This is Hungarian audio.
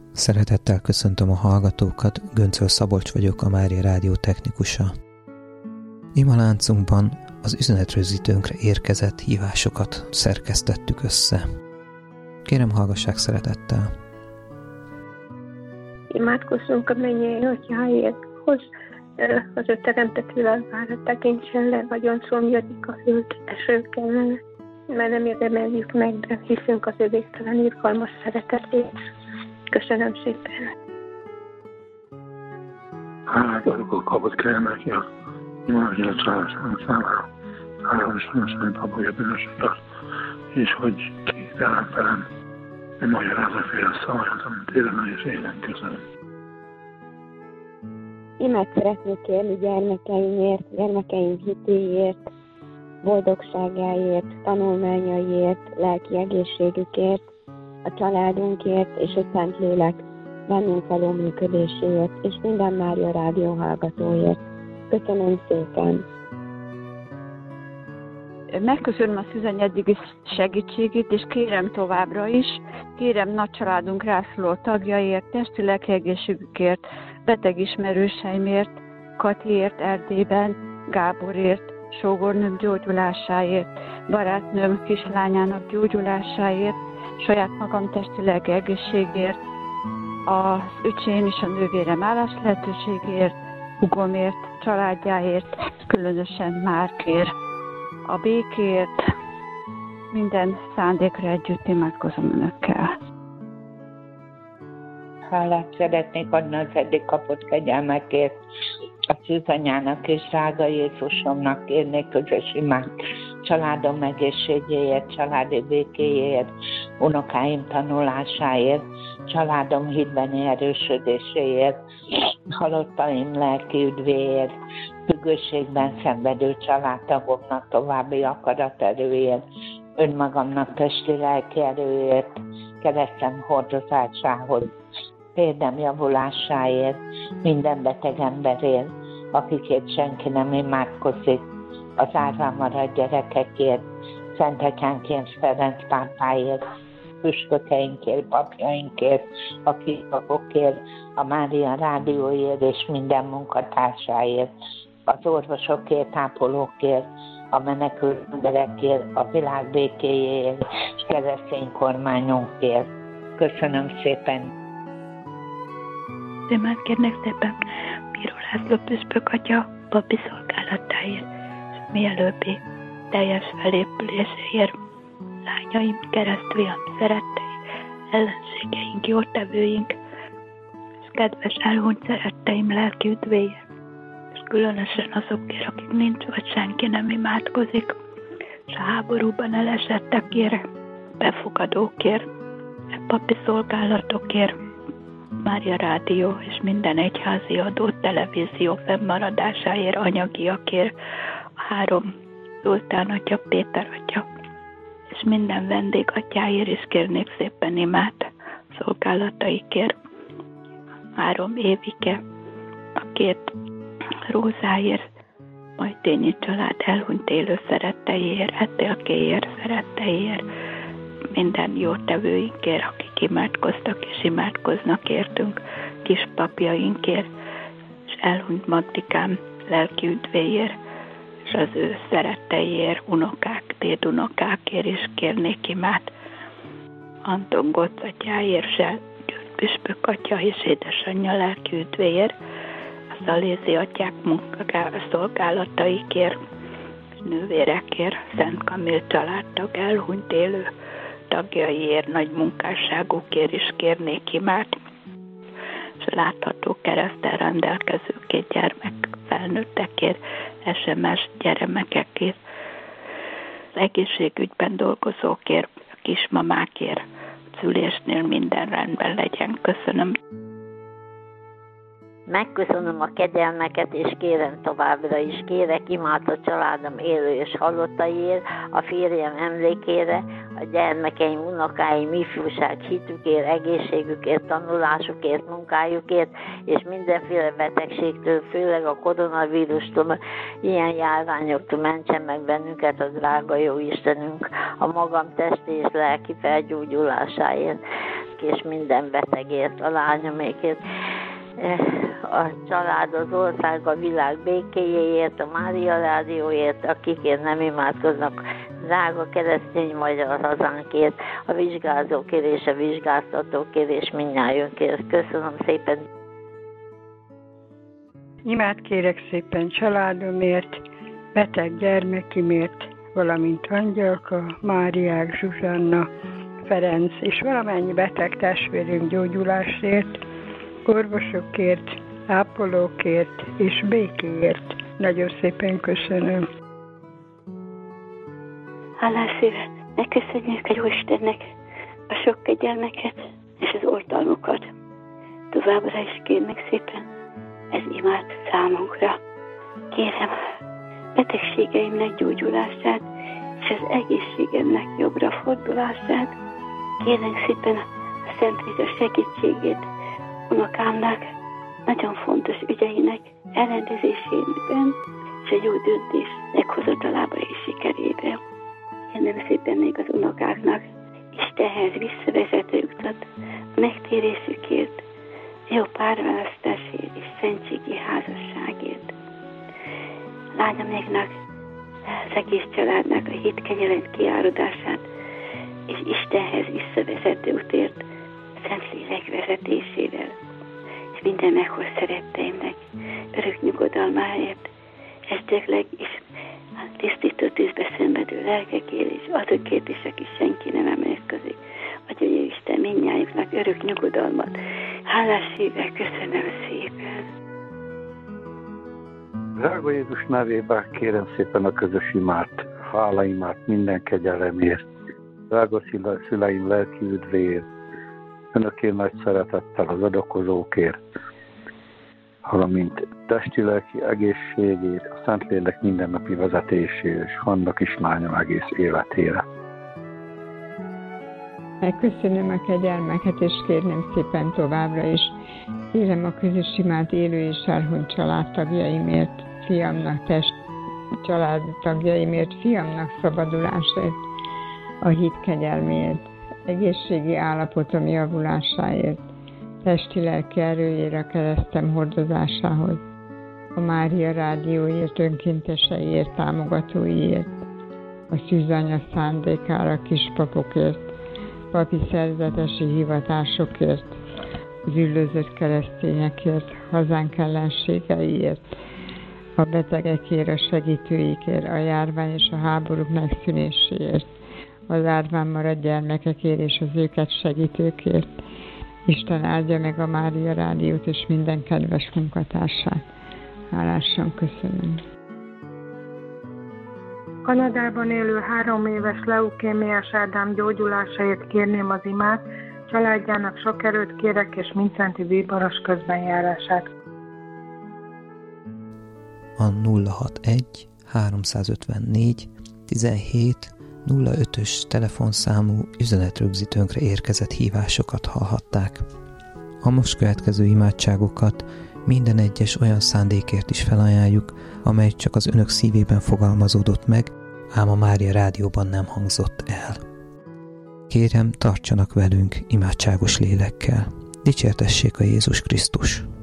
Szeretettel köszöntöm a hallgatókat, Göncöl Szabolcs vagyok, a Mária Rádió technikusa. Imaláncunkban az üzenetrögzítőnkre érkezett hívásokat szerkesztettük össze. Kérem, hallgassák szeretettel. Imádkozzunk a mennyei atyáért, az ő teremtett világára tekintsen le, nagyon szomjadik a föld esők ellen, mert nem érdemeljük meg, de hiszünk az ő végtelen irgalmas szeretetét. Köszönöm szépen. Hálát adok a kapott kérnek, a imádja a családság számára. Hálát abban bűnösöket, és hogy kifelem nem magyarázza fél szavakat, amit élem és élen. Köszönöm. Imát szeretnék kérni gyermekeimért, gyermekeim hitéért, boldogságáért, tanulmányaiért, lelki egészségükért, a családunkért és a Szentlélek bennünk való működéséért, és minden Mária Rádió hallgatóért. Köszönöm szépen! Megköszönöm a Szűzany eddigi segítségét, és kérem továbbra is, kérem nagy családunk rászoruló tagjaiért, testi lelki egészségükért, beteg ismerőseimért, Katiért Erdélyben, Gáborért, sógornőm gyógyulásáért, barátnőm kislányának gyógyulásáért, saját magam testi lelki egészségért, az öcsém és a nővérem állás lehetőségért, hugomért, családjáért, különösen Márkért, a békért, minden szándékra együtt imádkozom önökkel. Hálát szeretnék adni az eddig kapott kegyelmekért, a Szűzanyának és drága Jézusomnak kérnék közös imát, családom egészségéért, családi békéért, unokáim tanulásáért, családom hitbeni erősödéséért, halottaim lelki üdvéért, függőségben szenvedő családtagoknak további akaraterőért, önmagamnak testi lelki erőért, keresztem hordozásához, térdem javulásáért, minden beteg emberért, akikért senki nem imádkozik, az árván maradt gyerekekért, Szentekánként Ferenc pápáért, püspökeinkért, papjainkért, a kikakokért, a Mária Rádióért és minden munkatársáért, az orvosokért, ápolókért, a menekült emberekért, a világ békéjéért, és keresztény kormányunkért. Köszönöm szépen! Imát kérnek szépen Bíró László püspök atya papi szolgálatáért, és mielőbbi teljes felépüléséért, lányaim, keresztfiam, szerettei, ellenségeink, jótevőink, és kedves elhunyt szeretteim lelki üdvéért, és különösen azokért, akik nincs, vagy senki nem imádkozik, és a háborúban elesettekért, befogadókért, papi szolgálatokért, Mária Rádió és minden egyházi adó televízió fennmaradásáért, anyagiakért, a 3 Zoltán atya, Péter atya, és minden vendégatyáért is kérnék szépen imát szolgálataikért. 3 Évike, a 2 Rózáért, Majtényi család elhunyt élő szeretteiért, Etélkéért, szeretteiért, minden jótevőinkért, akik imádkoztak és imádkoznak értünk, kispapjainkért, és elhunyt Magdikám lelki üdvéért, és az ő szeretteiért, unokák, dédunokákért is kérnék imát. Anton Gocz atyáért, György püspök atya és édesanyja lelki üdvéért, a Szalézi atyák szolgálataikért, nővérekért, Szent Kamil családtag elhunyt élő tagjaiért, nagy munkásságukért is kérnék imát, és látható kereszttel rendelkező 2 gyermek felnőttekért, SMS gyermekekért, az egészségügyben dolgozókért, a kismamákért, a szülésnél minden rendben legyen. Köszönöm. Megköszönöm a kegyelmeket, és kérem továbbra is, kérek imát a családom élő és halottaiért, a férjem emlékére, a gyermekeim, unokáim, ifjúság hitükért, egészségükért, tanulásukért, munkájukért, és mindenféle betegségtől, főleg a koronavírustól, ilyen járványoktól mentsen meg bennünket a drága jó Istenünk, a magam testi és lelki felgyógyulásáért. és minden betegért, a lányomékért, a család, az ország, a világ békéjéért, a Mária Rádióért, akikért nem imádkoznak, drága keresztény magyar hazánkért, a vizsgázókért és a vizsgáztatókért és mindnyájunkért. Köszönöm szépen! Imát kérek szépen családomért, beteg gyermekimért, valamint Angyalka, Máriák, Zsuzsanna, Ferenc és valamennyi beteg testvérünk gyógyulásért, orvosokért, ápolókért és békéért. Nagyon szépen köszönöm. Hálás szívet, megköszönjük a Jóistennek a sok kegyelmeket és az oltalmukat. Továbbra is kérnek szépen ez imát számunkra. Kérem betegségeimnek gyógyulását és az egészségemnek jobbra fordulását. Kérem szépen a Szentvize segítségét unokámnak nagyon fontos ügyeinek elrendezésében és a jó döntés meghozatalába és sikerében. Kérem szépen még az unokáknak Istenhez visszavezető utat a megtérésükért, jó párválasztásért és szentségi házasságért. Lányoméknak, az egész családnak a hit kegyelem kiáradását és Istenhez visszavezető útért Szentlélek vezetésével, és minden meghoz szeretteimnek örök nyugodalmáért, estegleg is a tisztító tűzbe szenvedő lelkekért és azokért is, aki senki nem emlékezik. Adja Isten mindnyájuknak örök nyugodalmat. Hálás szívvel köszönöm szépen. Drága Jézus nevében kérem szépen a közös imát, hálaimát minden kegyelemért, drága szüleim lelki üdvéért, Önökért nagy szeretettel az adakozókért, valamint testi-lelki egészségét, a Szentlélek mindennapi vezetésére és Hanna kislányom egész életére. Megköszönöm a kegyelmeket, és kérném szépen továbbra is. Kérem a közös imát élő és elhunyt családtagjaimért, fiamnak, családtagjaimért, fiamnak szabadulásért, a hit kegyelméért, egészségi állapotom javulásáért, testi-lelki erőjére a keresztem hordozásához, a Mária Rádióért, önkénteseiért, támogatóiért, a szűzanya szándékára, kispapokért, papi szerzetesi hivatásokért, az üldözött keresztényekért, hazánk ellenségeiért, a betegekért, a segítőikért, a járvány és a háborúk megszűnéséért, az árván maradt gyermekekért és az őket segítőkért. Isten áldja meg a Mária Rádiót és minden kedves munkatársát. Hálásan köszönöm. Kanadában élő 3 éves leukémiás Ádám gyógyulásáért kérném az imát, családjának sok erőt kérek és mindszenti bíboros közbenjárását. A 061 354 17 05-ös telefonszámú üzenetrögzítőnkre érkezett hívásokat hallhatták. A most következő imádságokat minden egyes olyan szándékért is felajánljuk, amely csak az önök szívében fogalmazódott meg, ám a Mária Rádióban nem hangzott el. Kérem, tartsanak velünk imádságos lélekkel. Dicsértessék a Jézus Krisztus!